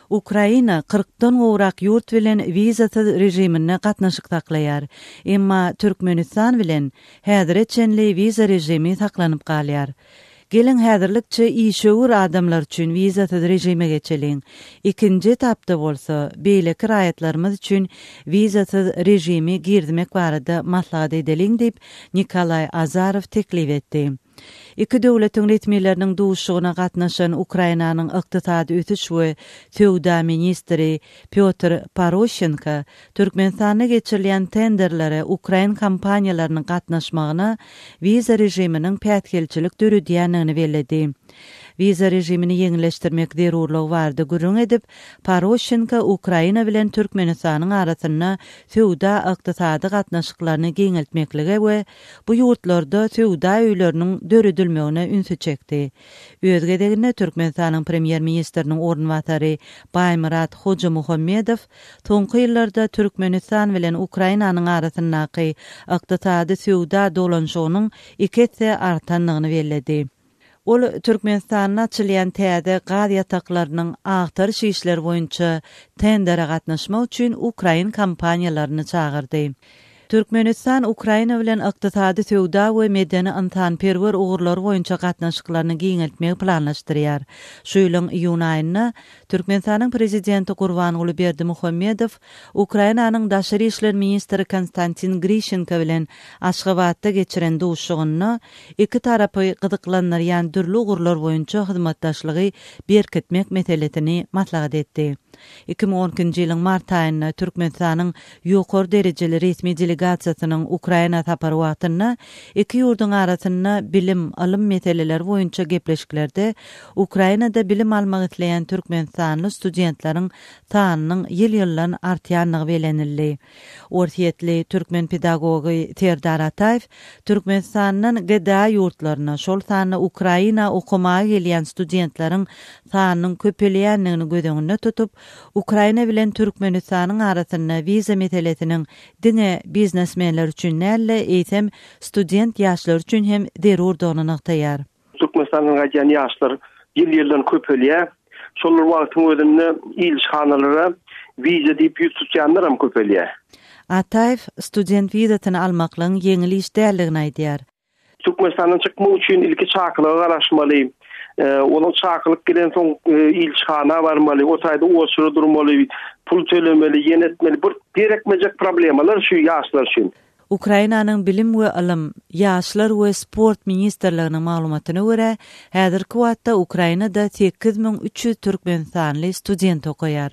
Ukraina 40-dan gowrak yurt bilen vizasyz rejimine gatnaşyk taklaýar. Emma Türkmenistan bilen häzir etçenli viza rejimi taklanyp galýar. Gelin häzirlikçe işöwür adamlar üçin vizasyz rejime geçeliň. Ikinji etapda bolsa, beýleki raýatlarymyz üçin vizasyz rejimi girdimek barada maslahat edeliň diýip Nikolay Azarow teklip etdi. İki döwletiň retmileriniň duşugyna gatnaşan Ukrainanyň ykdysady ötüş we töwda ministri Pyotr Poroshenko Türkmenistana geçirilýän tenderlere Ukrain kampaniýalarynyň gatnaşmagyna viza rejiminiň pätgelçilik dörüdýänligini bellädi. Viza rejimini ýeňilleşdirmek zerurlygy bardy gürrüň edip, Poroshenko Ukraina bilen Türkmenistanyň arasyna töwda ykdysady gatnaşyklaryny geňeltmekligi we bu ýurtlarda töwda öýleriniň dörüdilmegine ünsü çekdi. Özgedegine Türkmenistanyň premier ministriniň ornwatary Baymurat Hojamuhammedow soňky ýyllarda Türkmenistan bilen Ukrainanyň arasyndaky ykdysady töwda dolanşygynyň ikisi artanlygyny bellädi. Ol Türkmenistanyň açylýan täze gaz ýataklarynyň agtarş işleri boýunça tendere gatnaşmak üçin Ukrain kampaniýalaryny çağırdy. Türkmenistan Ukraina bilen ykdysady töwda we medeni antanperwer ugurlar boýunça gatnaşyklaryny giňeltmek planlaşdyrýar. Şu ýylyň iýun aýynda Türkmenistanyň prezidenti Gurbanuly Berdimuhammedow Ukrainanyň daşary işler ministri Konstantin Grishenko bilen Aşgabatda geçiren duşugyny iki tarapy gyzyklanýan dürli ugurlar boýunça hyzmatdaşlygy berkitmek meselesini maslahat etdi. 2010-njy ýylyň mart aýynda Türkmenistanyň ýokary derejeli resmi delegasiýasynyň Ukraina tapary wagtynda iki ýurdun arasynda bilim, alym meseleleri boýunça gepleşiklerde Ukrainada bilim almak isleýän türkmenistanly studentlaryň sanynyň ýyl-ýyllan artýanlygy belenildi. Ortiýetli türkmen pedagogy Serdar Ataýew Türkmenistanyň geda ýurtlaryna şol sany Ukraina okumaga gelýän studentlaryň sanynyň köpelýänligini göz tutup Ukraina bilen Türkmenistanyň arasynda viza meselesiniň diňe biznesmenler üçin näle eýsem student ýaşlar üçin hem zerurdygyny nyktaýar. Türkmenistanyň gaýan ýaşlar ýyl-ýyldan köpelýär. Şol wagtyň özünde ilişhanalary viza diýip ýüz tutýanlar hem köpelýär. Ataýew student vizasyny almaklaryň ýeňil iş däldigini aýdýar. Türkmenistanyň çykmak üçin ilki çakylygy garaşmaly. Onun çakılık gelen son ilişhana varmaly, o sayda oşuru durmaly, pul tölemeli, ýenetmeli, bir gerekmejek problemalar şu ýaşlar üçin. Ukrainanyň bilim we alym, ýaşlar we sport ministrliginiň maglumatyna görä, häzirki wagtda Ukrainada 8300 türkmenistanly student okuýar.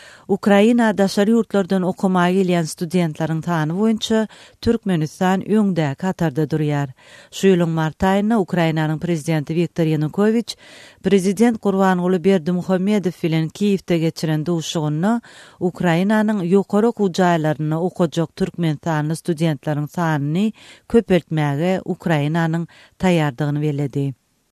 Ukraina daşary ýurtlardan okumaga gelýän studentlaryň sany boýunça Türkmenistan öňde katarda durýar. Şu ýylyň mart aýynda Ukrainanyň prezidenti Viktor Yanukovych prezident Gurbanuly Berdimuhammedow bilen Kiýewde geçiren duşugyny Ukrainanyň ýokary okuw jaýlaryna okujak türkmenistanly studentlaryň sanyny köpeltmäge Ukrainanyň taýýardygyny bellädi.